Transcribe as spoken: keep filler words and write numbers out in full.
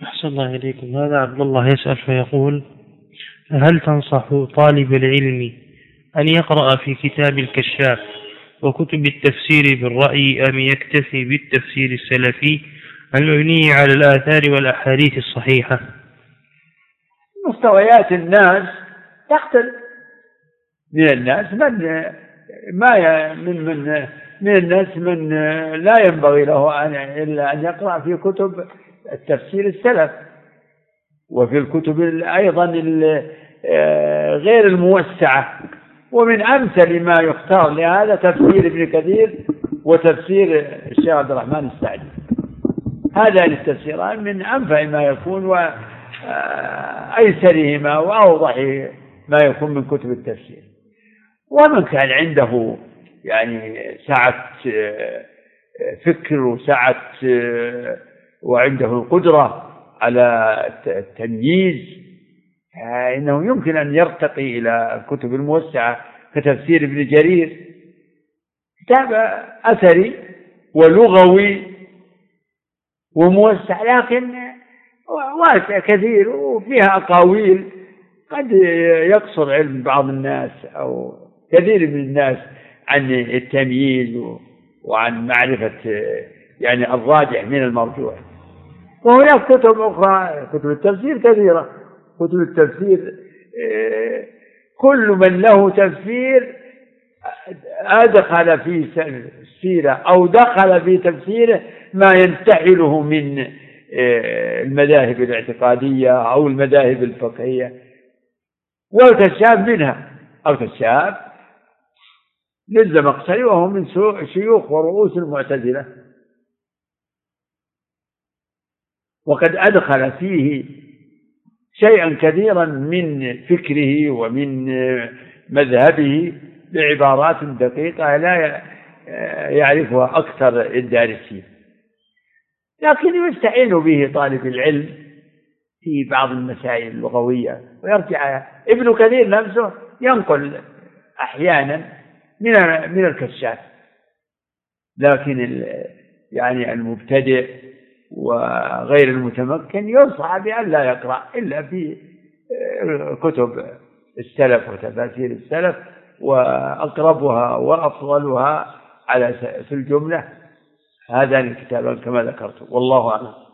أحسن الله إليكم. هذا عبد الله يسأل فيقول: هل تنصح طالب العلم أن يقرأ في كتاب الكشاف وكتب التفسير بالرأي، أم يكتفي بالتفسير السلفي المبني على الآثار والأحاديث الصحيحة؟ مستويات الناس تختلف. من الناس من ما من من من الناس من لا ينبغي له أن إلا أن يقرأ في كتب التفسير السلف، وفي الكتب أيضا غير الموسعة. ومن أمثل ما يختار لهذا تفسير ابن كثير وتفسير الشيخ عبد الرحمن السعدي. هذان التفسيران من أنفع ما يكون وأيسرهما وأوضح ما يكون من كتب التفسير. ومن كان عنده يعني سعة فكر وسعة وعنده القدرة على التمييز، إنه يمكن أن يرتقي إلى الكتب الموسعة كتفسير ابن جرير، كتاب أثري ولغوي وموسع، لكن واسع كثير وفيها أقاويل قد يقصر علم بعض الناس أو كثير من الناس عن التمييز وعن معرفة يعني الراجح من المرجوح. وهناك كتب أخرى، كتب التفسير كثيرة. كتب التفسير كل من له تفسير أدخل في السيرة أو دخل في تفسيره ما ينتحله من المذاهب الاعتقادية أو المذاهب الفقهية، والكشاف منها. الكشاف للزمخشري وهو من شيوخ ورؤوس المعتزلة، وقد أدخل فيه شيئا كثيرا من فكره ومن مذهبه بعبارات دقيقة لا يعرفها أكثر الدارسين، لكن يستعين به طالب العلم في بعض المسائل اللغوية ويرجع. ابن كثير نفسه ينقل أحيانا من من الكشاف، لكن يعني المبتدئ وغير المتمكن ينصح بأن لا يقرأ إلا في كتب السلف وتفاسير السلف، وأقربها وأفضلها على في الجملة هذان الكتابان كما ذكرت، والله أعلم.